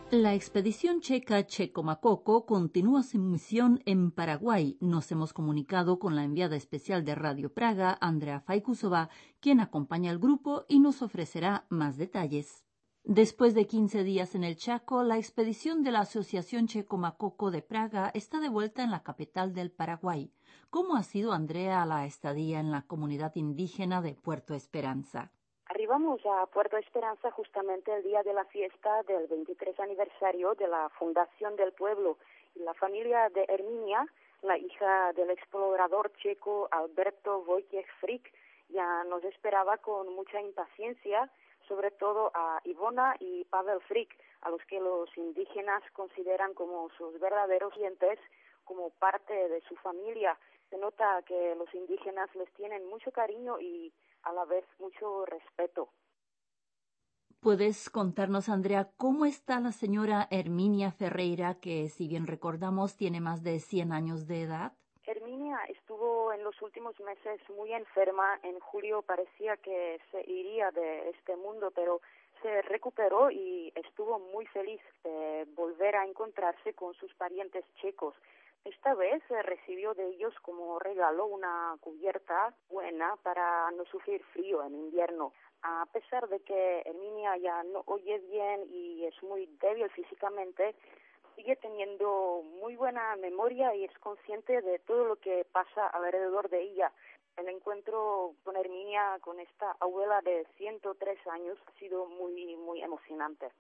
La expedición checa Checomacoco continúa su misión en Paraguay. Nos hemos comunicado con la enviada especial de Radio Praga, Andrea Fajkusová, quien acompaña al grupo y nos ofrecerá más detalles. Después de 15 días en el Chaco, la expedición de la Asociación Checomacoco de Praga está de vuelta en la capital del Paraguay. ¿Cómo ha sido, Andrea, la estadía en la comunidad indígena de Puerto Esperanza? Arribamos a Puerto Esperanza justamente el día de la fiesta del 23 aniversario de la fundación del pueblo. Y la familia de Herminia, la hija del explorador checo Alberto Wojciech Frick, ya nos esperaba con mucha impaciencia, sobre todo a Ivona y Pavel Frick, a los que los indígenas consideran como sus verdaderos dientes, como parte de su familia. Se nota que los indígenas les tienen mucho cariño y a la vez mucho respeto. ¿Puedes contarnos, Andrea, cómo está la señora Herminia Ferreira, que, si bien recordamos, tiene más de 100 años de edad? Herminia estuvo en los últimos meses muy enferma. En julio parecía que se iría de este mundo, pero se recuperó y estuvo muy feliz de volver a encontrarse con sus parientes checos. Esta vez recibió de ellos como regalo una cubierta buena para no sufrir frío en invierno. A pesar de que Herminia ya no oye bien y es muy débil físicamente, sigue teniendo muy buena memoria y es consciente de todo lo que pasa alrededor de ella. El encuentro con Herminia, con esta abuela de 103 años, ha sido muy emocionante.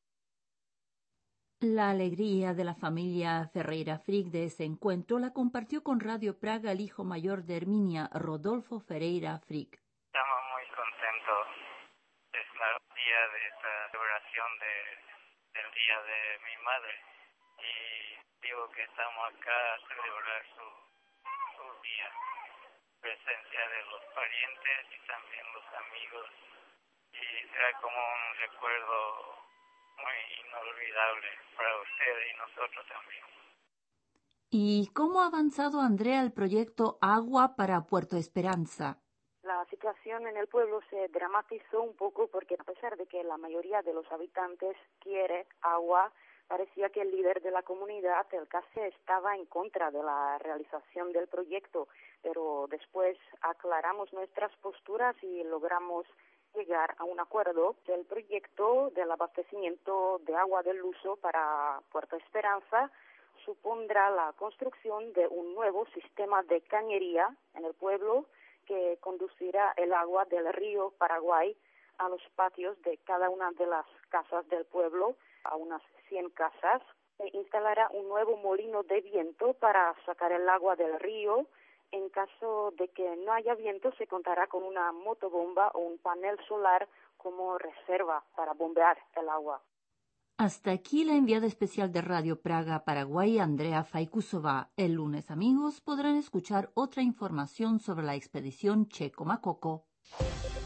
La alegría de la familia Ferreira Frick de ese encuentro la compartió con Radio Praga el hijo mayor de Herminia, Rodolfo Ferreira Frick. Estamos muy contentos. Es el día de esta celebración del día de mi madre. Y digo que estamos acá a celebrar su día. Presencia de los parientes y también los amigos. Y será como un recuerdo muy inolvidable para ustedes y nosotros también. ¿Y cómo ha avanzado, Andrea, el proyecto Agua para Puerto Esperanza? La situación en el pueblo se dramatizó un poco porque a pesar de que la mayoría de los habitantes quiere agua, parecía que el líder de la comunidad, el CASE, estaba en contra de la realización del proyecto, pero después aclaramos nuestras posturas y logramos llegar a un acuerdo del proyecto del abastecimiento de agua del uso para Puerto Esperanza. Supondrá la construcción de un nuevo sistema de cañería en el pueblo que conducirá el agua del río Paraguay a los patios de cada una de las casas del pueblo, a unas 100 casas. Se instalará un nuevo molino de viento para sacar el agua del río. En caso de que no haya viento, se contará con una motobomba o un panel solar como reserva para bombear el agua. Hasta aquí la enviada especial de Radio Praga, Paraguay, Andrea Fajkusová. El lunes, amigos, podrán escuchar otra información sobre la expedición Checomacoco.